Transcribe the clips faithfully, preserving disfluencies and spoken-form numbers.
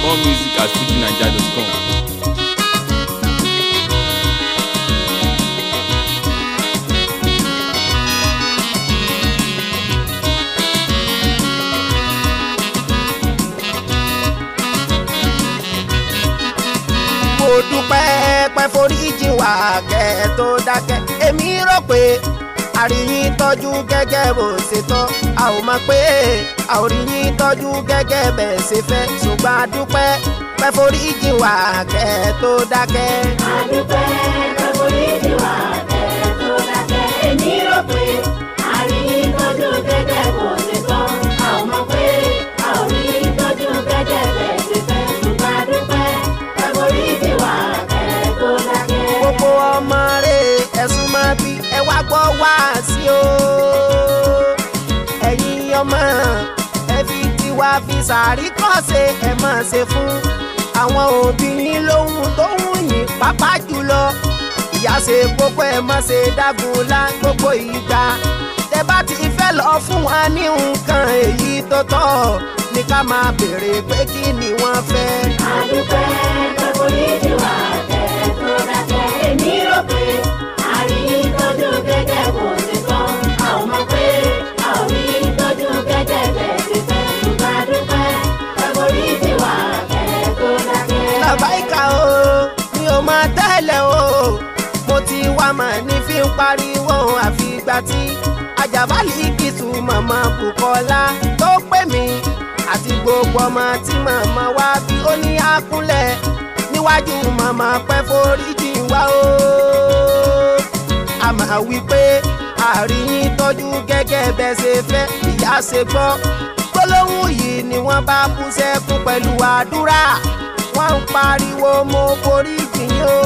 More music at fuji naija dot com. mo dúpẹ́ pẹ́ foríjì wá kẹ́ tó dákẹ́ èmi rò pé àríyìn tọ́jú gẹ́gẹ́ bó ṣe tọ́ a ò mọ̀ pé àríyìn tọ́jú gẹ́gẹ́ bẹ́ẹ̀ ṣe fẹ́ ṣùgbọ́n a dúpẹ́ pẹ́ foríjì wá kẹ́ tó dákẹ́. a dúpẹ́ pẹ́ foríjì wá kẹ́ tó dákẹ́ èmi rò pé àríyìn tọ́jú gẹ́gẹ́ bó ṣe tọ́ a ò mọ̀ pé àríyìn tọ́jú gẹ́gẹ́ bẹ́ẹ̀ ṣe fẹ́ ṣùgbọ́n a dúpẹ́ pẹ́ foríjì wá kẹ́ tó dákẹ́. gbogbo ọmọ rẹ̀ ẹ̀sùn máa bí ẹ wá gbọ́ wá sí o ẹ̀yin ọmọ ẹ fi tiwa fi sàárì kọ́ ṣe ẹ máa ṣe fún àwọn òbí yín lóhun tó wù yín pàápàá jùlọ ìyá ṣe gbogbo ẹ má ṣe dágun lá gbogbo ìgbà tẹ bá ti fẹ́ lọ fún wa ní nǹkan èyí tó tọ́ ní ká máa béèrè pé kí ni wọ́n fẹ́. a dúpẹ́ pẹ́ foríjì wá kẹ́ tó dákẹ́ èmi rò pé àríyìn tọ́jú gẹ́gẹ́ bó ṣe tọ́ a ò mọ̀ pé àríyìn tọ́jú gẹ́gẹ́ bẹ́ẹ̀ ṣe fẹ́ ṣùgbọ́n a dúpẹ́ pẹ́ foríjì wá kẹ́ tó dákẹ́. làbáìkà o mi ò máa tẹ́lẹ̀ o mo ti wá mà ní fi ń pariwo àfìgbà tí Àjàbálì kìtù màmá Bùkọ́lá tó pè mí àti gbogbo ọmọ tí màmá wá bí ó ní àkúnlẹ̀ níwájú màmá pẹ́ foríjì wá o a máa wí pé àríyìn tọ́jú gẹ́gẹ́ bẹ́ẹ̀ ṣe fẹ́ ìyá ṣe gbọ́ gbólóhùn yìí ni wọ́n bá bú sẹ́kún pẹ̀lú àdúrà wọ́n ń pariwo mo foríjì yín o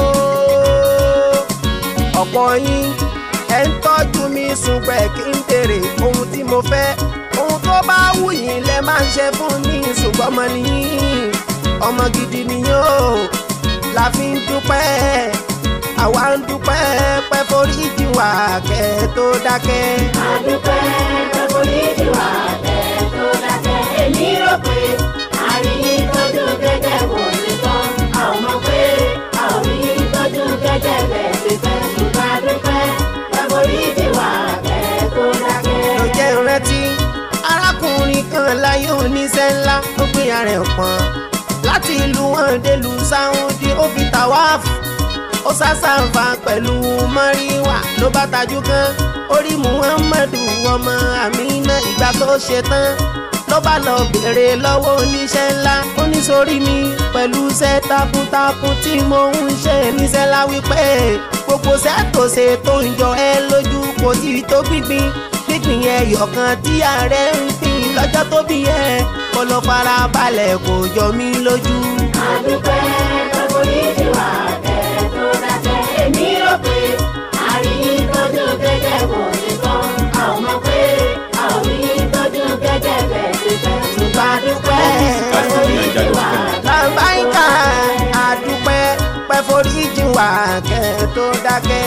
ọ̀pọ̀ yín ẹ̀ ń tọ́jú mi ṣùgbọ́n kí n béèrè ohun tí mo fẹ́ ohun tó bá wù yín lẹ máa ń ṣe fún mi ṣùgbọ́n ọmọ nìyí ọmọ gidi nìyí o la fi ń dúpẹ́ àwa ń dúpẹ́ pẹ́ foríjì wá kẹ́ tó dákẹ́. a dúpẹ́ pẹ́ foríjì wá kẹ́ tó dákẹ́ èmi rò pé àríyìn tọ́jú gẹ́gẹ́ bó ṣe tọ́ a ò mọ̀ pé àríyìn tọ́jú gẹ́gẹ́ bẹ́ẹ̀ ṣe fẹ́ ṣùgbọ́n a dúpẹ́ pẹ́ foríjì wá kẹ́ tó dákẹ́. ló jẹ́ ìrántí arákùnrin kan láyé oníṣẹ́ ńlá ó gbé ara ẹ̀ pọ̀n láti ìlú wọn délùú Sáúdí ó fi tàwáàfù ó sàṣàǹfà pẹ̀lú mọ́ríwá ló bá tajú kan orí Muhammadu ọmọ Amina ìgbà tó ṣe tán ló bá lọ béèrè lọ́wọ́ oníṣẹ́ ńlá ó ní sórí mi pẹ̀lú iṣẹ́ takuntakun tí mo ń ṣe níṣẹ́ ńlá wípé gbogbo iṣẹ́ tó ṣe tó ń jọ ẹ́ lójú kò sí tó gbígbín gbígbín ẹyọ kan tí ààrẹ ń pín lọ́jọ́ tó bí ẹ kó lọ fara balẹ̀ kò jọ mí lójú. a dúpẹ́ pẹ́ foríjì wá kẹ́ tó dákẹ́ èmi rò pé àríyìn tọ́jú gẹ́gẹ́ bó ṣe tọ́ a ò mọ̀ pé àríyìn tọ́jú gẹ́gẹ́ bẹ́ẹ̀ ṣe fẹ́ ṣùgbọ́n a dúpẹ́ pẹ́ foríjì wá làbáìkà a dúpẹ́ pẹ́ foríjì wá kẹ́ tó dákẹ́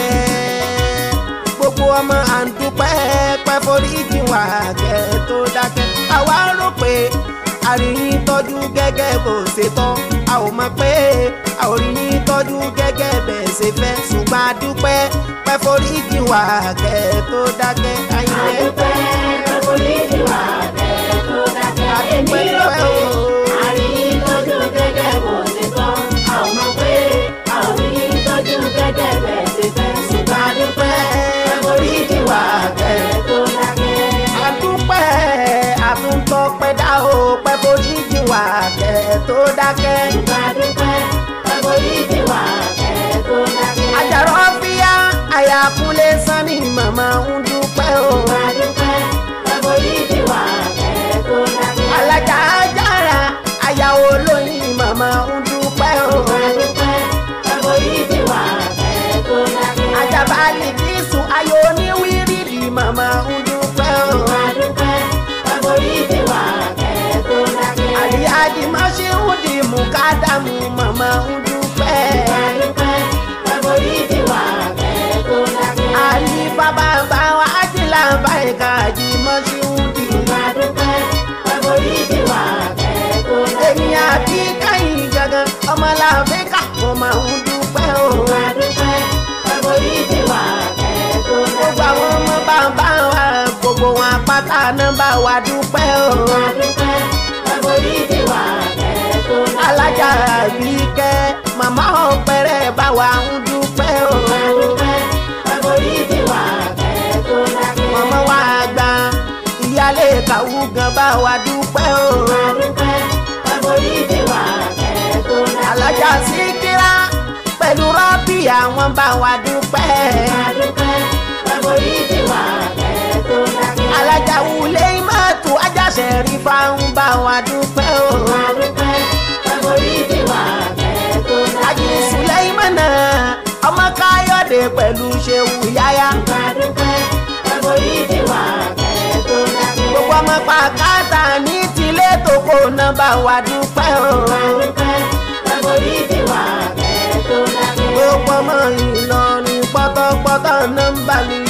gbogbo ọmọ à ń dúpẹ́ pẹ́ foríjì wá kẹ́ tó dákẹ́ àwa rò pé àríyìn tọ́jú gẹ́gẹ́ bó ṣe tọ́ a ò mọ̀ pé àríyìn tọ́jú gẹ́gẹ́ bẹ́ẹ̀ ṣe fẹ́ ṣùgbọ́n a dúpẹ́ pẹ́ foríjì wá kẹ́ tó dákẹ́ a ayé dúpẹ́ pẹ́ foríjì wá kẹ́ tó dákẹ́ èmi rò pé àríyìn tọ́jú gẹ́gẹ́ bó ṣe tọ́ a ò mọ̀ pé àríyìn tọ́jú gẹ́gẹ́ bẹ́ẹ̀ ṣe fẹ́ ṣùgbọ́n a dúpẹ́ pẹ́ foríjì wá kẹ́ tó dákẹ́. àdúpẹ́ àtúntọ́pẹ́ dá o pẹ́ foríjì wá kẹ́ tó dákẹ́. ṣùgbọ́n a dúpẹ́ pẹ́ foríjì wá kẹ́ tó dákẹ́. àjàrọ̀ fíyá àyàkúnlé sanni màmá ń dúpẹ́ o. ṣùgbọ́n a dúpẹ́ pẹ́ foríjì wá kẹ́ tó dákẹ́. alájà ajára àyàwó lóyìn màmá ń dúpẹ́ o. ṣùgbọ́n a dúpẹ́ pẹ́ foríjì wá kẹ́ tó dákẹ́. Àjàbálì kìsùn ayò oníwírìdì màmá ń dúpẹ́ o. ṣùgbọ́n a dúpẹ́ pẹ́ foríjì wá kẹ́ tó dákẹ́. àlìyájì máṣíhùdì mùkádàmù màmá ń dúpẹ́. ṣùgbọ́n a dúpẹ́ pẹ́ foríjì wá kẹ́ tó dákẹ́. àlì bàbá bá wa ájìlá báyìíká àjì máṣíhùdì. ṣùgbọ́n a dúpẹ́ pẹ́ foríjì wá kẹ́ tó dákẹ́. èmi àbí káyìn ọmọ làbẹ́ká mo máa ń dúpẹ́ o. máa dúpẹ́ ẹ̀bùrí ti wà kẹ́ tó gbogbo dákẹ́. àwọn ọmọ bàbá wa gbogbo wọn pátá náà bá wa dúpẹ́ o. máa dúpẹ́ ẹ̀bùrí ti wà kẹ́ tó dákẹ́. alájà Àbíkẹ́ màmá ọ̀pẹ̀rẹ̀ bá wa ń dúpẹ́ o. máa dúpẹ́ ẹ̀bùrí ti wà kẹ́ tó dákẹ́. màmá wa gbà ìyálé kàwú gan bá wa dúpẹ́ o. máa dúpẹ́ ẹ̀bùrí ti wà kẹ́ tó dákẹ́. alájà Síkírà pẹ̀lú rọ́bì àwọn bá wa dúpẹ́. máa dúpẹ́ ẹ̀bùrí ti wà kẹ́ tó dákẹ́. alájà wulẹ̀ ìmọ̀tò ajáṣẹ́ rí fáwọn bá wa dúpẹ́ o. máa dúpẹ́ ẹ̀bùrí ti wà kẹ́ tó dákẹ́. Àjì Sùlẹ́ìmánà ọmọ Káyọ̀dé pẹ̀lú Ṣeun Yáyá. máa dúpẹ́ ẹ̀bùrí ti wà kẹ́ tó dákẹ́. gbogbo ọmọ pàkátà ní tilé tòkó náà bá wa dúpẹ́ o. máa dúpẹ́ ẹ̀bùrí ti wà kẹ́ tó dákẹ́. gbogbo ọmọ Ìlọrin pọ́tọ́pọ́tọ́ náà ń bá mi